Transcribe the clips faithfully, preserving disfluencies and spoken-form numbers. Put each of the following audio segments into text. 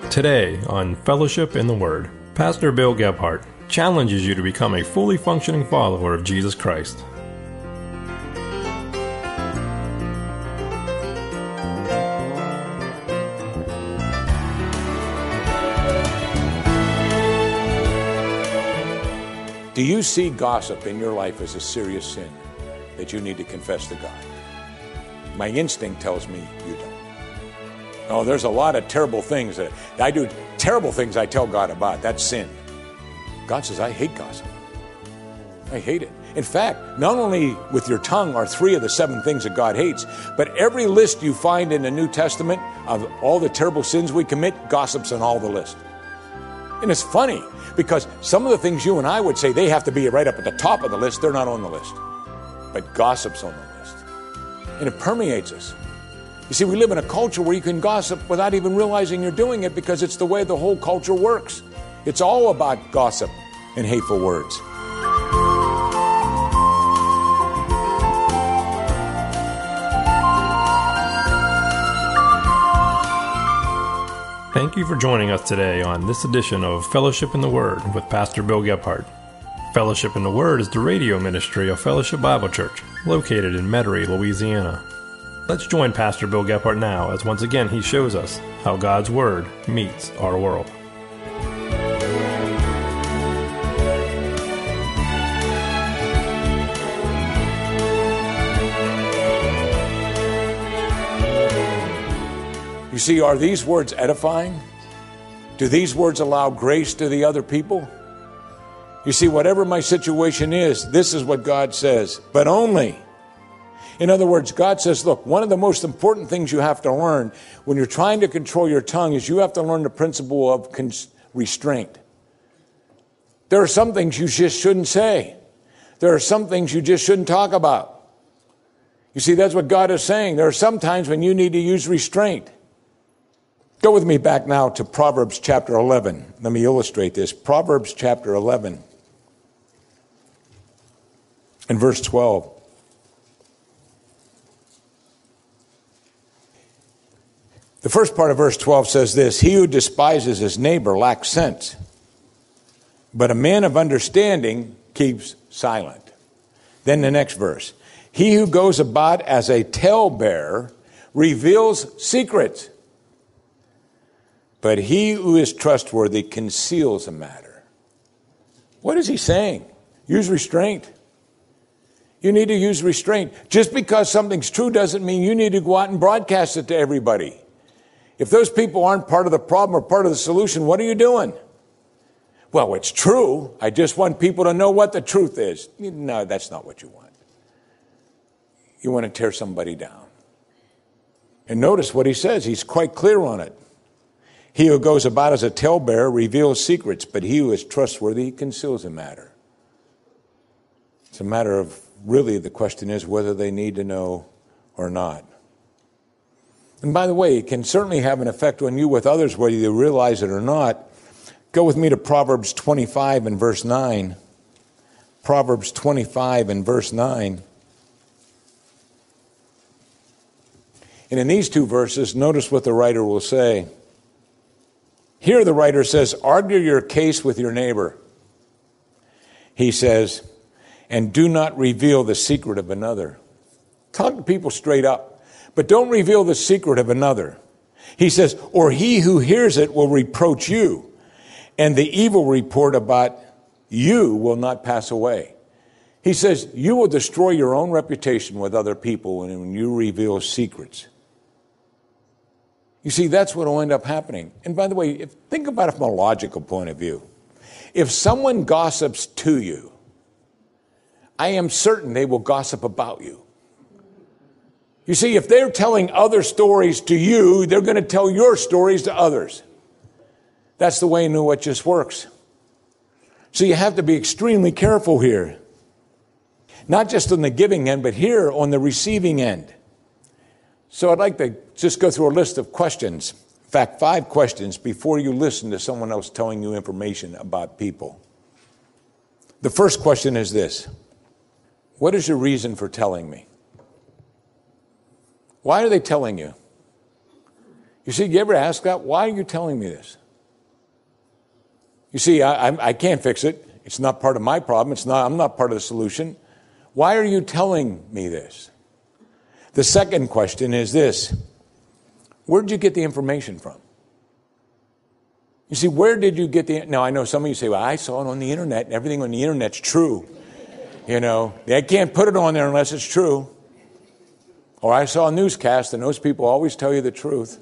Today on Fellowship in the Word, Pastor Bill Gebhardt challenges you to become a fully functioning follower of Jesus Christ. Do you see gossip in your life as a serious sin that you need to confess to God? My instinct tells me you don't. Oh, there's a lot of terrible things that I do. Terrible things I tell God about. That's sin. God says, I hate gossip. I hate it. In fact, not only with your tongue are three of the seven things that God hates, but every list you find in the New Testament of all the terrible sins we commit, gossip's on all the list. And it's funny because some of the things you and I would say, they have to be right up at the top of the list. They're not on the list. But gossip's on the list. And it permeates us. You see, we live in a culture where you can gossip without even realizing you're doing it because it's the way the whole culture works. It's all about gossip and hateful words. Thank you for joining us today on this edition of Fellowship in the Word with Pastor Bill Gebhardt. Fellowship in the Word is the radio ministry of Fellowship Bible Church, located in Metairie, Louisiana. Let's join Pastor Bill Gebhardt now as once again he shows us how God's Word meets our world. You see, are these words edifying? Do these words allow grace to the other people? You see, whatever my situation is, this is what God says, but only. In other words, God says, look, one of the most important things you have to learn when you're trying to control your tongue is you have to learn the principle of cons- restraint. There are some things you just shouldn't say. There are some things you just shouldn't talk about. You see, that's what God is saying. There are some times when you need to use restraint. Go with me back now to Proverbs chapter eleven. Let me illustrate this. Proverbs chapter eleven and verse twelve. The first part of verse twelve says this: he who despises his neighbor lacks sense, but a man of understanding keeps silent. Then the next verse: he who goes about as a talebearer reveals secrets, but he who is trustworthy conceals a matter. What is he saying? Use restraint. You need to use restraint. Just because something's true doesn't mean you need to go out and broadcast it to everybody. If those people aren't part of the problem or part of the solution, what are you doing? Well, it's true. I just want people to know what the truth is. No, that's not what you want. You want to tear somebody down. And notice what he says. He's quite clear on it. He who goes about as a talebearer reveals secrets, but he who is trustworthy conceals a matter. It's a matter of, really, the question is whether they need to know or not. And by the way, it can certainly have an effect on you with others, whether you realize it or not. Go with me to Proverbs twenty-five and verse nine. Proverbs twenty-five and verse nine. And in these two verses, notice what the writer will say. Here the writer says, argue your case with your neighbor. He says, and do not reveal the secret of another. Talk to people straight up. But don't reveal the secret of another. He says, or he who hears it will reproach you, and the evil report about you will not pass away. He says, you will destroy your own reputation with other people when you reveal secrets. You see, that's what will end up happening. And by the way, if, think about it from a logical point of view. If someone gossips to you, I am certain they will gossip about you. You see, if they're telling other stories to you, they're going to tell your stories to others. That's the way New What just works. So you have to be extremely careful here. Not just on the giving end, but here on the receiving end. So I'd like to just go through a list of questions. In fact, five questions before you listen to someone else telling you information about people. The first question is this: what is your reason for telling me? Why are they telling you? You see, you ever ask that? Why are you telling me this? You see, I, I, I can't fix it. It's not part of my problem. It's not. I'm not part of the solution. Why are you telling me this? The second question is this. Where did you get the information from? You see, where did you get the... Now, I know some of you say, well, I saw it on the internet, and everything on the internet's true. You know, they can't put it on there unless it's true. Or I saw a newscast, and those people always tell you the truth.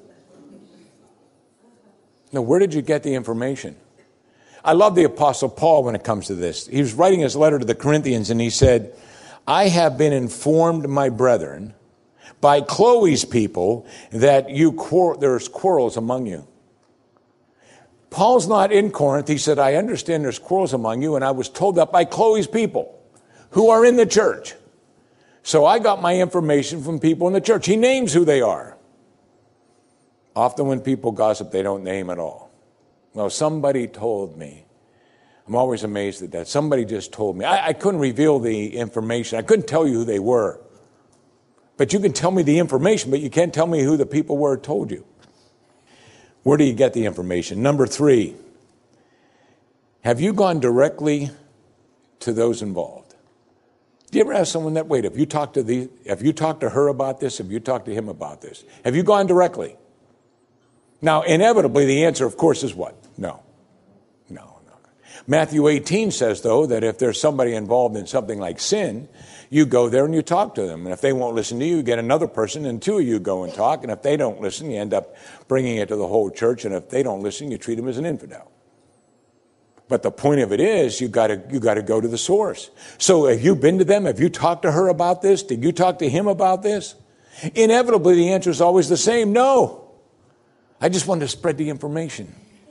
Now, where did you get the information? I love the Apostle Paul when it comes to this. He was writing his letter to the Corinthians, and he said, I have been informed, my brethren, by Chloe's people that you quar- there's quarrels among you. Paul's not in Corinth. He said, I understand there's quarrels among you, and I was told that by Chloe's people who are in the church. So I got my information from people in the church. He names who they are. Often when people gossip, they don't name at all. Well, somebody told me. I'm always amazed at that. Somebody just told me. I, I couldn't reveal the information. I couldn't tell you who they were. But you can tell me the information, but you can't tell me who the people were who told you. Where do you get the information? Number three, have you gone directly to those involved? Do you ever ask someone that, wait, have you talked to the, have you talked to her about this? Have you talked to him about this? Have you gone directly? Now, inevitably, the answer, of course, is what? No. No, no. Matthew eighteen says, though, that if there's somebody involved in something like sin, you go there and you talk to them. And if they won't listen to you, you get another person, and two of you go and talk. And if they don't listen, you end up bringing it to the whole church. And if they don't listen, you treat them as an infidel. But the point of it is, you got to you got to go to the source. So have you been to them? Have you talked to her about this? Did you talk to him about this? Inevitably, the answer is always the same: no. I just wanted to spread the information.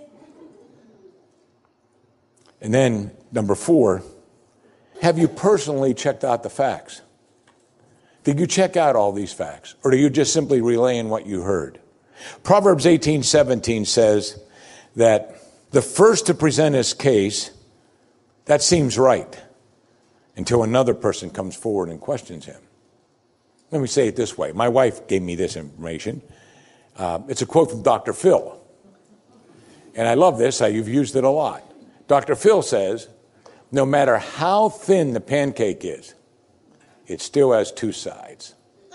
And then number four. Have you personally checked out the facts? Did you check out all these facts? Or are you just simply relaying what you heard? Proverbs eighteen seventeen says that the first to present his case, that seems right, until another person comes forward and questions him. Let me say it this way. My wife gave me this information. Uh, it's a quote from Doctor Phil. And I love this. I, you've used it a lot. Doctor Phil says, no matter how thin the pancake is, it still has two sides.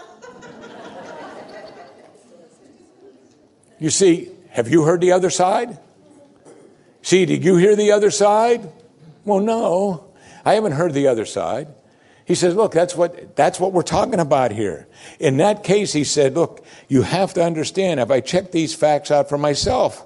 You see, have you heard the other side? See, did you hear the other side? Well, no, I haven't heard the other side. He says, look, that's what that's what we're talking about here. In that case, he said, look, you have to understand, have I checked these facts out for myself?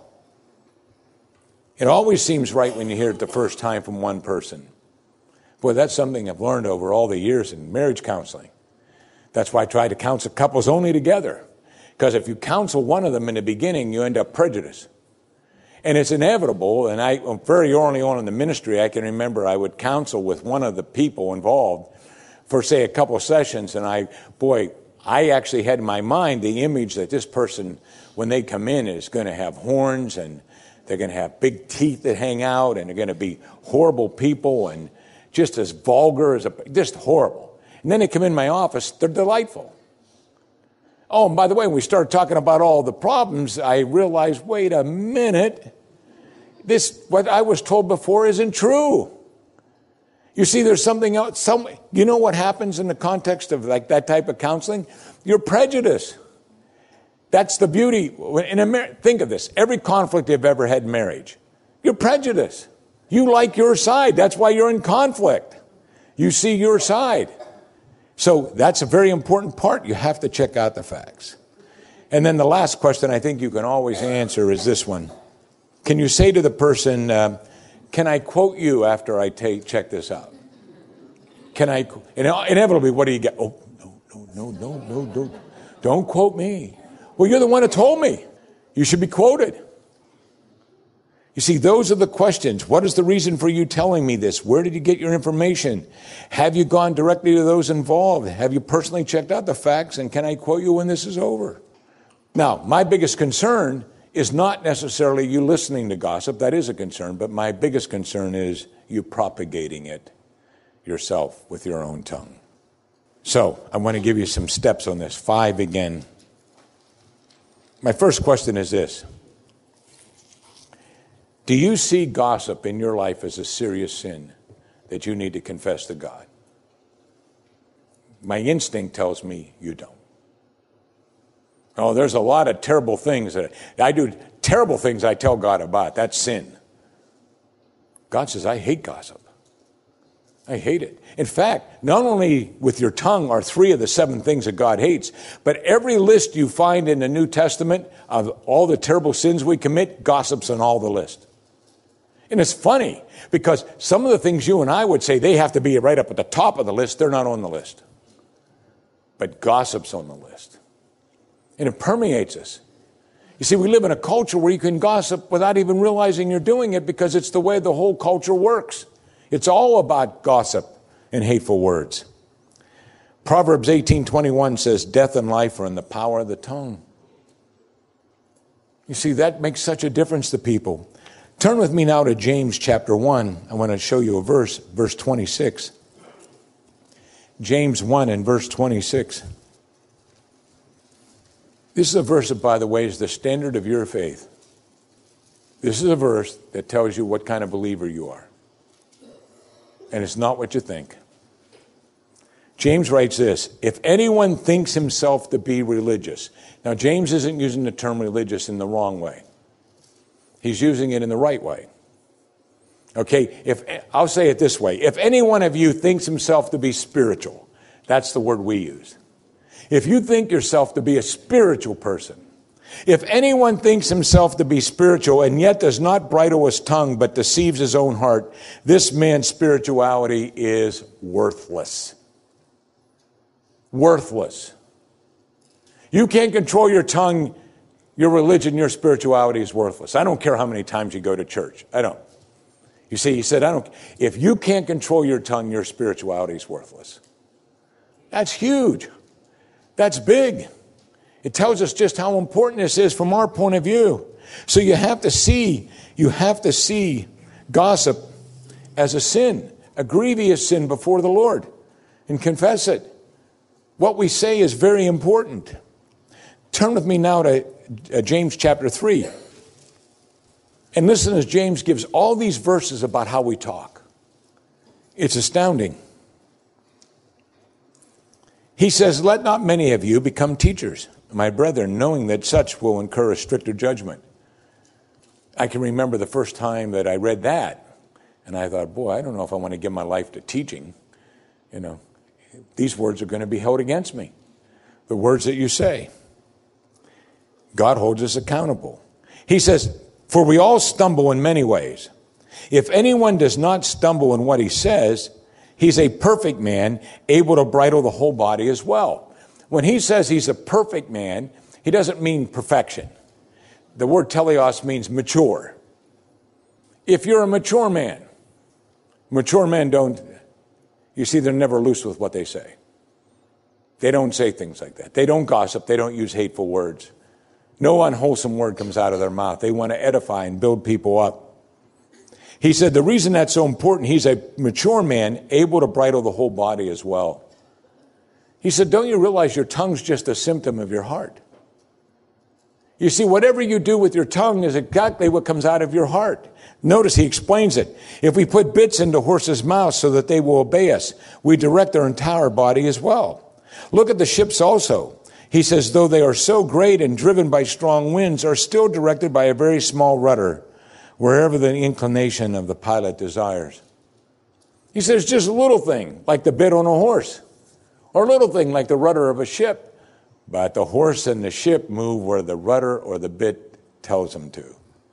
It always seems right when you hear it the first time from one person. Boy, that's something I've learned over all the years in marriage counseling. That's why I try to counsel couples only together. Because if you counsel one of them in the beginning, you end up prejudiced. And it's inevitable, and I very early on in the ministry, I can remember I would counsel with one of the people involved for, say, a couple of sessions, and I, boy, I actually had in my mind the image that this person, when they come in, is going to have horns, and they're going to have big teeth that hang out, and they're going to be horrible people, and just as vulgar as a, just horrible. And then they come in my office, they're delightful. Oh, and by the way, when we started talking about all the problems, I realized, wait a minute, this, what I was told before isn't true. You see, there's something else. Some, you know what happens in the context of like that type of counseling? You're prejudiced. That's the beauty. In a mar- think of this. Every conflict you've ever had in marriage, you're prejudiced. You like your side. That's why you're in conflict. You see your side. So that's a very important part. You have to check out the facts. And then the last question I think you can always answer is this one. Can you say to the person, uh, can I quote you after I take, check this out? Can I, inevitably, what do you get? Oh, no, no, no, no, no, don't, don't quote me. Well, you're the one who told me. You should be quoted. You see, those are the questions. What is the reason for you telling me this? Where did you get your information? Have you gone directly to those involved? Have you personally checked out the facts? And can I quote you when this is over? Now, my biggest concern is not necessarily you listening to gossip. That is a concern. But my biggest concern is you propagating it yourself with your own tongue. So I want to give you some steps on this. Five again. My first question is this. Do you see gossip in your life as a serious sin that you need to confess to God? My instinct tells me you don't. Oh, there's a lot of terrible things that I do. Terrible things I tell God about. That's sin. God says, I hate gossip. I hate it. In fact, not only with your tongue are three of the seven things that God hates, but every list you find in the New Testament of all the terrible sins we commit, gossip's on all the list. And it's funny because some of the things you and I would say, they have to be right up at the top of the list. They're not on the list. But gossip's on the list. And it permeates us. You see, we live in a culture where you can gossip without even realizing you're doing it because it's the way the whole culture works. It's all about gossip and hateful words. Proverbs eighteen twenty-one says, death and life are in the power of the tongue. You see, that makes such a difference to people. Turn with me now to James chapter one. I want to show you a verse, verse twenty-six. James one and verse twenty-six. This is a verse that, by the way, is the standard of your faith. This is a verse that tells you what kind of believer you are. And it's not what you think. James writes this, if anyone thinks himself to be religious. Now, James isn't using the term religious in the wrong way. He's using it in the right way. Okay, if I'll say it this way. If any one of you thinks himself to be spiritual, that's the word we use. If you think yourself to be a spiritual person, if anyone thinks himself to be spiritual and yet does not bridle his tongue but deceives his own heart, this man's spirituality is worthless. Worthless. You can't control your tongue, your religion, your spirituality is worthless. I don't care how many times you go to church. I don't. You see, he said, I don't. If you can't control your tongue, your spirituality is worthless. That's huge. That's big. It tells us just how important this is from our point of view. So you have to see, you have to see gossip as a sin, a grievous sin before the Lord, and confess it. What we say is very important. Turn with me now to uh, James chapter three. And listen as James gives all these verses about how we talk. It's astounding. He says, let not many of you become teachers, my brethren, knowing that such will incur a stricter judgment. I can remember the first time that I read that, and I thought, boy, I don't know if I want to give my life to teaching. You know, these words are going to be held against me. The words that you say. God holds us accountable. He says, for we all stumble in many ways. If anyone does not stumble in what he says, he's a perfect man, able to bridle the whole body as well. When he says he's a perfect man, he doesn't mean perfection. The word teleos means mature. If you're a mature man, mature men don't, you see, they're never loose with what they say. They don't say things like that. They don't gossip. They don't use hateful words. No unwholesome word comes out of their mouth. They want to edify and build people up. He said the reason that's so important, he's a mature man, able to bridle the whole body as well. He said, don't you realize your tongue's just a symptom of your heart? You see, whatever you do with your tongue is exactly what comes out of your heart. Notice he explains it. If we put bits into horses' mouths so that they will obey us, we direct their entire body as well. Look at the ships also. He says, though they are so great and driven by strong winds, are still directed by a very small rudder, wherever the inclination of the pilot desires. He says, just a little thing, like the bit on a horse, or a little thing like the rudder of a ship. But the horse and the ship move where the rudder or the bit tells them to.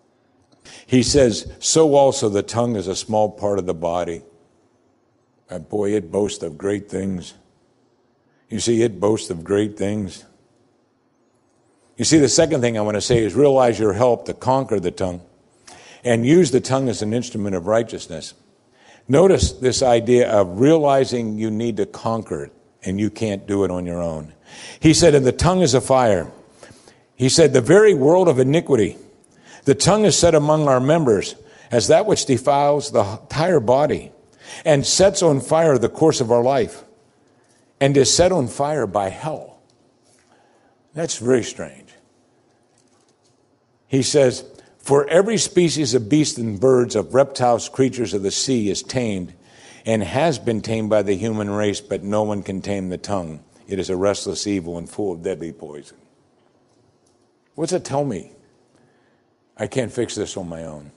He says, so also the tongue is a small part of the body. And boy, it boasts of great things. You see, it boasts of great things. You see, the second thing I want to say is realize your help to conquer the tongue and use the tongue as an instrument of righteousness. Notice this idea of realizing you need to conquer it and you can't do it on your own. He said, and the tongue is a fire. He said, the very world of iniquity. The tongue is set among our members as that which defiles the entire body and sets on fire the course of our life and is set on fire by hell. That's very strange. He says, for every species of beasts and birds, of reptiles, creatures of the sea is tamed and has been tamed by the human race, but no one can tame the tongue. It is a restless evil and full of deadly poison. What's it tell me? I can't fix this on my own.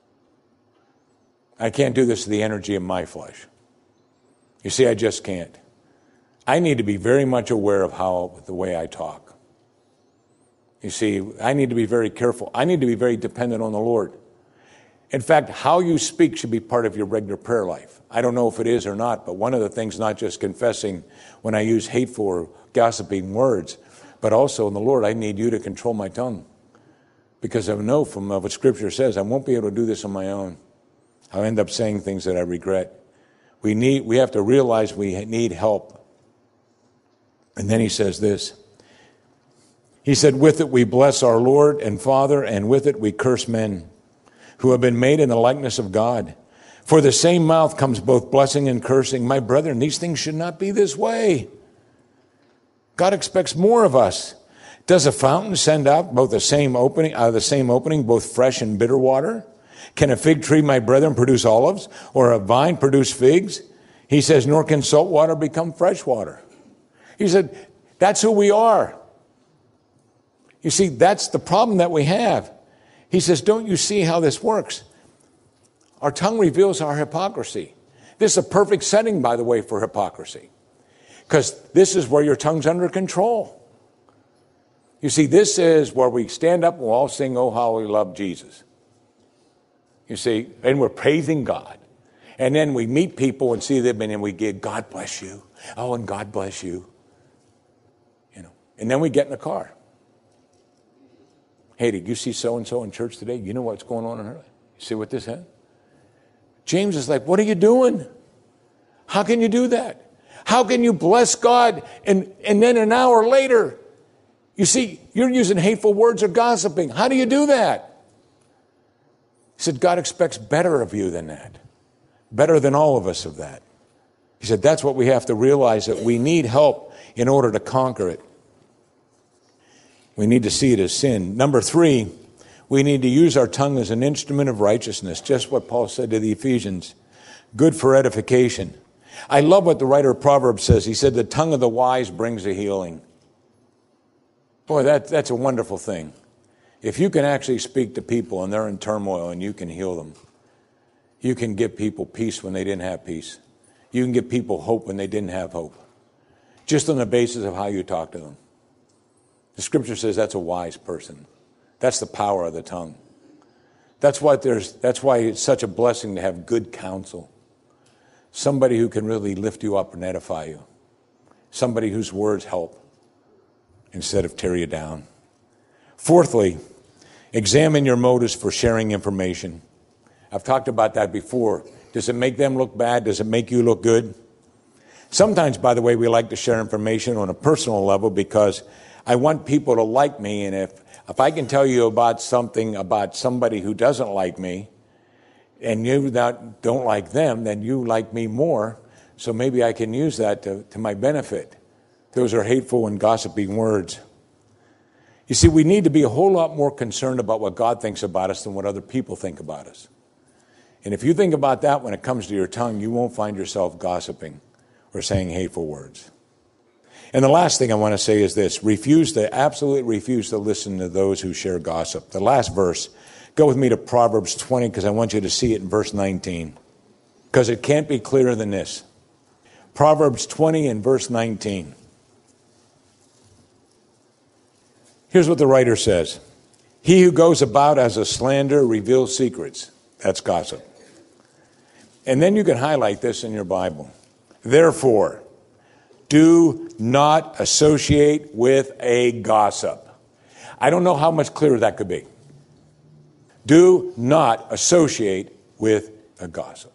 I can't do this to the energy of my flesh. You see, I just can't. I need to be very much aware of how the way I talk. You see, I need to be very careful. I need to be very dependent on the Lord. In fact, how you speak should be part of your regular prayer life. I don't know if it is or not, but one of the things, not just confessing when I use hateful or gossiping words, but also in the Lord, I need you to control my tongue. Because I know from what Scripture says, I won't be able to do this on my own. I'll end up saying things that I regret. We need, we have to realize we need help. And then he says this. He said, with it we bless our Lord and Father, and with it we curse men who have been made in the likeness of God. For the same mouth comes both blessing and cursing. My brethren, these things should not be this way. God expects more of us. Does a fountain send out both the same opening, out of the same opening, both fresh and bitter water? Can a fig tree, my brethren, produce olives, or a vine produce figs? He says, nor can salt water become fresh water. He said, that's who we are. You see, that's the problem that we have. He says, don't you see how this works? Our tongue reveals our hypocrisy. This is a perfect setting, by the way, for hypocrisy. Because this is where your tongue's under control. You see, this is where we stand up and we'll all sing, oh, how we love Jesus. You see, and we're praising God. And then we meet people and see them and we give, God bless you. Oh, and God bless you. You know, and then we get in the car. Hey, did you see so-and-so in church today? You know what's going on in her life? You see what this had? James is like, what are you doing? How can you do that? How can you bless God and, and then an hour later, you see, you're using hateful words or gossiping. How do you do that? He said, God expects better of you than that. Better than all of us of that. He said, that's what we have to realize, that we need help in order to conquer it. We need to see it as sin. Number three, we need to use our tongue as an instrument of righteousness. Just what Paul said to the Ephesians. Good for edification. I love what the writer of Proverbs says. He said, the tongue of the wise brings a healing. Boy, that, that's a wonderful thing. If you can actually speak to people and they're in turmoil and you can heal them. You can give people peace when they didn't have peace. You can give people hope when they didn't have hope. Just on the basis of how you talk to them. The Scripture says that's a wise person. That's the power of the tongue. That's why there's. That's why it's such a blessing to have good counsel. Somebody who can really lift you up and edify you. Somebody whose words help instead of tear you down. Fourthly, examine your motives for sharing information. I've talked about that before. Does it make them look bad? Does it make you look good? Sometimes, by the way, we like to share information on a personal level because I want people to like me, and if, if I can tell you about something about somebody who doesn't like me, and you not, don't like them, then you like me more, so maybe I can use that to, to my benefit. Those are hateful and gossiping words. You see, we need to be a whole lot more concerned about what God thinks about us than what other people think about us. And if you think about that when it comes to your tongue, you won't find yourself gossiping or saying hateful words. And the last thing I want to say is this. Refuse to, absolutely refuse to listen to those who share gossip. The last verse. Go with me to Proverbs twenty because I want you to see it in verse nineteen. Because it can't be clearer than this. Proverbs twenty and verse nineteen. Here's what the writer says. He who goes about as a slanderer reveals secrets. That's gossip. And then you can highlight this in your Bible. Therefore, do not associate with a gossip. I don't know how much clearer that could be. Do not associate with a gossip.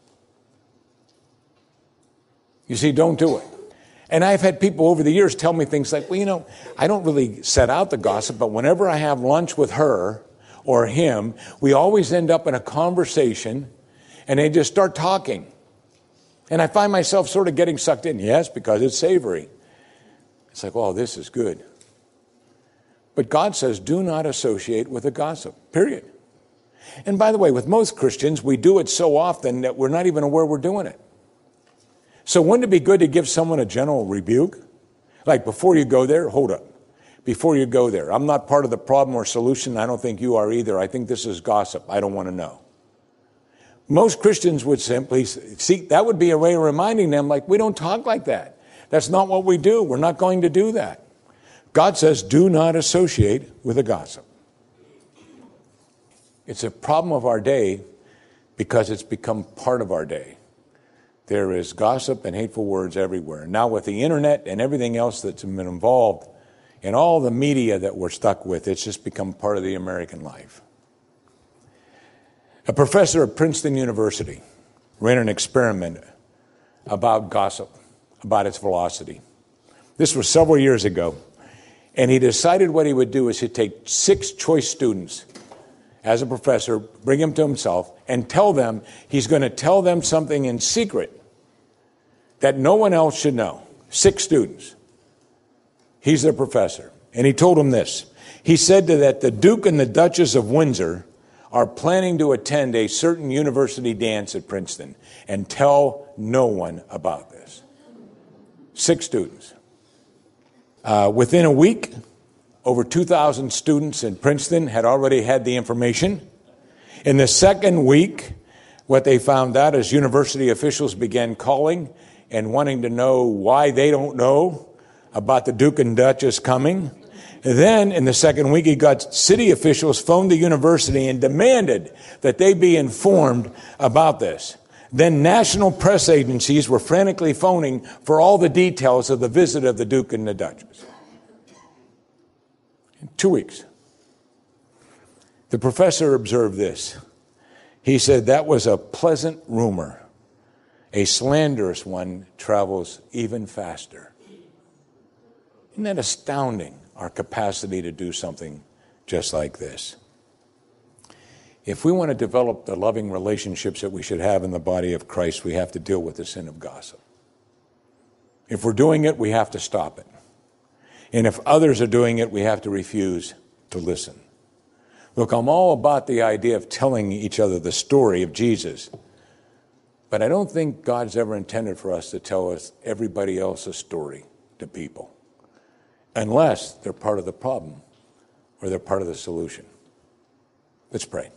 You see, don't do it. And I've had people over the years tell me things like, well, you know, I don't really set out the gossip, but whenever I have lunch with her or him, we always end up in a conversation and they just start talking. And I find myself sort of getting sucked in. Yes, because it's savory. It's like, oh, this is good. But God says, do not associate with a gossip, period. And by the way, with most Christians, we do it so often that we're not even aware we're doing it. So wouldn't it be good to give someone a general rebuke? Like, before you go there, hold up. Before you go there, I'm not part of the problem or solution. I don't think you are either. I think this is gossip. I don't want to know. Most Christians would simply, see, that would be a way of reminding them, like, we don't talk like that. That's not what we do. We're not going to do that. God says, do not associate with a gossip. It's a problem of our day because it's become part of our day. There is gossip and hateful words everywhere. Now with the internet and everything else that's been involved and all the media that we're stuck with, it's just become part of the American life. A professor at Princeton University ran an experiment about gossip, about its velocity. This was several years ago. And he decided what he would do is he'd take six choice students as a professor, bring them to himself, and tell them he's going to tell them something in secret that no one else should know. Six students. He's their professor. And he told them this. He said that the Duke and the Duchess of Windsor are planning to attend a certain university dance at Princeton, and tell no one about this. Six students. Uh, within a week, over two thousand students in Princeton had already had the information. In the second week, what they found out is university officials began calling and wanting to know why they don't know about the Duke and Duchess coming. And then, in the second week, he got city officials phoned the university and demanded that they be informed about this. Then national press agencies were frantically phoning for all the details of the visit of the Duke and the Duchess. In two weeks. The professor observed this. He said that was a pleasant rumor. A slanderous one travels even faster. Isn't that astounding, our capacity to do something just like this? If we want to develop the loving relationships that we should have in the body of Christ, we have to deal with the sin of gossip. If we're doing it, we have to stop it. And if others are doing it, we have to refuse to listen. Look, I'm all about the idea of telling each other the story of Jesus. But I don't think God's ever intended for us to tell us everybody else's story to people, unless they're part of the problem or they're part of the solution. Let's pray.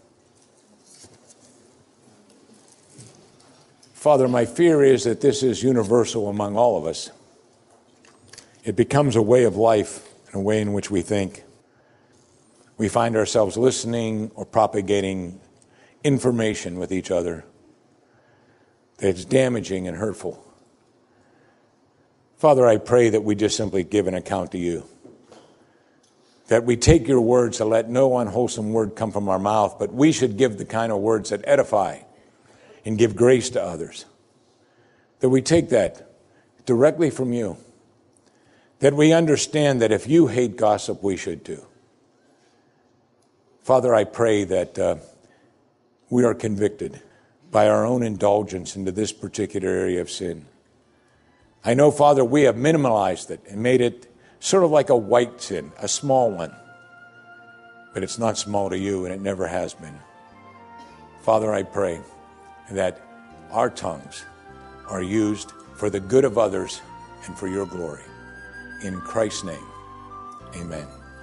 Father, my fear is that this is universal among all of us. It becomes a way of life and a way in which we think. We find ourselves listening or propagating information with each other that's damaging and hurtful. Father, I pray that we just simply give an account to you. That we take your words to let no unwholesome word come from our mouth, but we should give the kind of words that edify and give grace to others. That we take that directly from you. That we understand that if you hate gossip, we should too. Father, I pray that uh, we are convicted by our own indulgence into this particular area of sin. I know, Father, we have minimalized it and made it sort of like a white sin, a small one. But it's not small to you, and it never has been. Father, I pray that our tongues are used for the good of others and for your glory. In Christ's name, amen.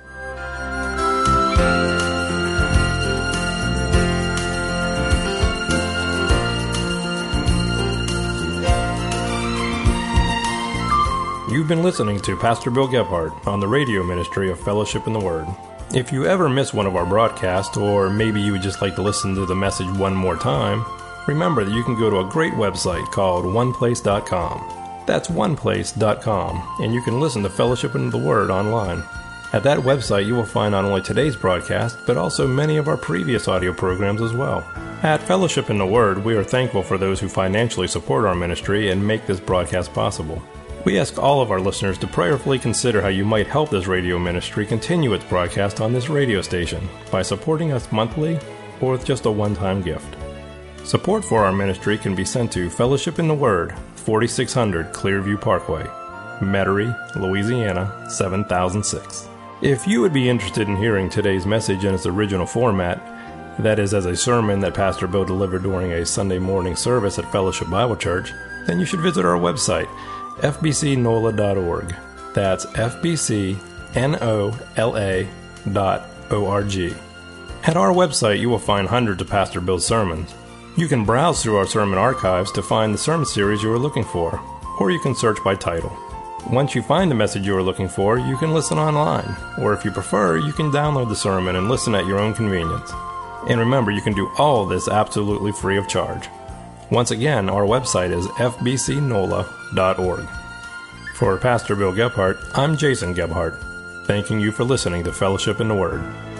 You've been listening to Pastor Bill Gebhardt on the radio ministry of Fellowship in the Word. If you ever miss one of our broadcasts, or maybe you would just like to listen to the message one more time, remember that you can go to a great website called one place dot com. That's one place dot com, and you can listen to Fellowship in the Word online. At that website, you will find not only today's broadcast, but also many of our previous audio programs as well. At Fellowship in the Word, we are thankful for those who financially support our ministry and make this broadcast possible. We ask all of our listeners to prayerfully consider how you might help this radio ministry continue its broadcast on this radio station by supporting us monthly or with just a one-time gift. Support for our ministry can be sent to Fellowship in the Word, forty-six hundred Clearview Parkway, Metairie, Louisiana, seven thousand six. If you would be interested in hearing today's message in its original format, that is, as a sermon that Pastor Bill delivered during a Sunday morning service at Fellowship Bible Church, then you should visit our website, f b c nola dot org. That's f b c nola dot org. At our website, you will find hundreds of Pastor Bill's sermons. You can browse through our sermon archives to find the sermon series you are looking for, or you can search by title. Once you find the message you are looking for, you can listen online, or if you prefer, you can download the sermon and listen at your own convenience. And remember, you can do all of this absolutely free of charge. Once again, our website is f b c nola dot org. For Pastor Bill Gebhardt, I'm Jason Gebhardt, thanking you for listening to Fellowship in the Word.